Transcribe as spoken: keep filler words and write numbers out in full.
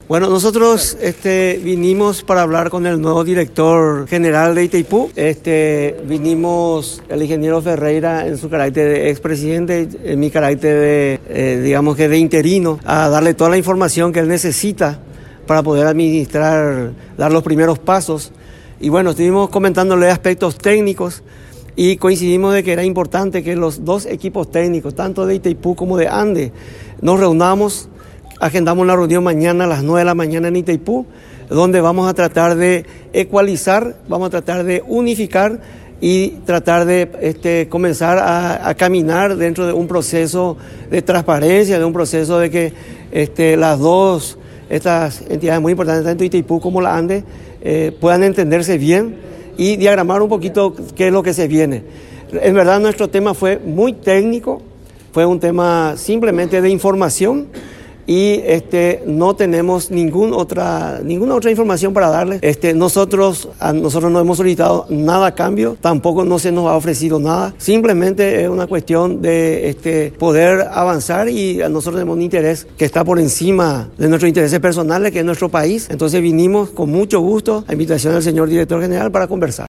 Bueno, nosotros este, vinimos para hablar con el nuevo director general de Itaipú. Este, vinimos el ingeniero Ferreira en su carácter de expresidente, en mi carácter de, eh, digamos que de interino, a darle toda la información que él necesita para poder administrar, dar los primeros pasos. Y bueno, estuvimos comentándole aspectos técnicos y coincidimos de que era importante que los dos equipos técnicos, tanto de Itaipú como de Ande, nos reunamos. Agendamos una reunión mañana a las nueve de la mañana en Itaipú, donde vamos a tratar de ecualizar, vamos a tratar de unificar y tratar de este, comenzar a, a caminar dentro de un proceso de transparencia, de un proceso de que este, las dos, estas entidades muy importantes, tanto Itaipú como la Ande, eh, puedan entenderse bien y diagramar un poquito qué es lo que se viene. En verdad nuestro tema fue muy técnico, fue un tema simplemente de información, y este, no tenemos ningún otra, ninguna otra información para darles. Este, nosotros, a nosotros no hemos solicitado nada a cambio, tampoco no se nos ha ofrecido nada. Simplemente es una cuestión de este, poder avanzar y a nosotros tenemos un interés que está por encima de nuestros intereses personales, que es nuestro país. Entonces vinimos con mucho gusto a invitación del señor director general para conversar.